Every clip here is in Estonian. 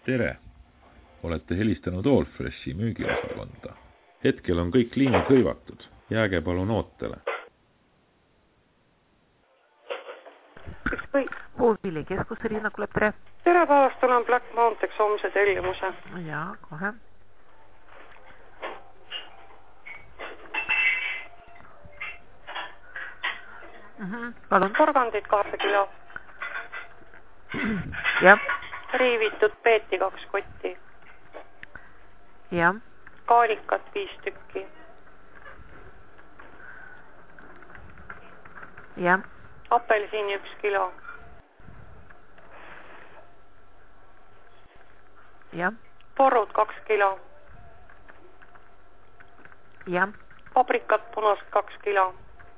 Tere! Olete helistanud Allfreshi müügiosakonda. Hetkel on kõik liinid hõivatud. Jääge palun ootele. Puuviilikeskus Riina kuuleb, tere! Tere päevast, olen Black Mountains homse tellimuse. Jaa, kohe. Palun. Porgandid 8 kilo. Jah. Riivitud peeti 2 kotti. Jah. Kaalikat 5 tükki. Jah. Apelsini 1 kilo. Jah. Porrud 2 kilo. Jah. Paprikat punast 2 kilo.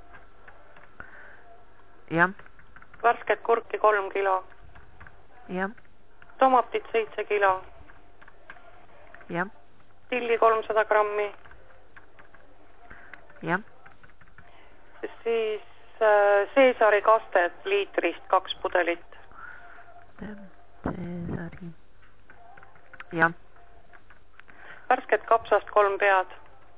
Jah. Värsket kurki 3 kilo. Jah. Tomatit 7 kilo. Jah. Tilli 300 grammi. Jah. Siis Seesari kastet liitrist 2 pudelit. Seesari. Jah. Värsket kapsast 3 pead.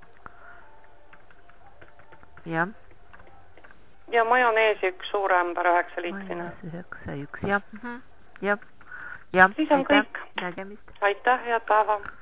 Jah. Ja majoneesi 1 suur ämber 9 liitrine. 9, 1, jah. Jah. Jah. Siis on kõik. Nägemist. Aitäh, head päeva.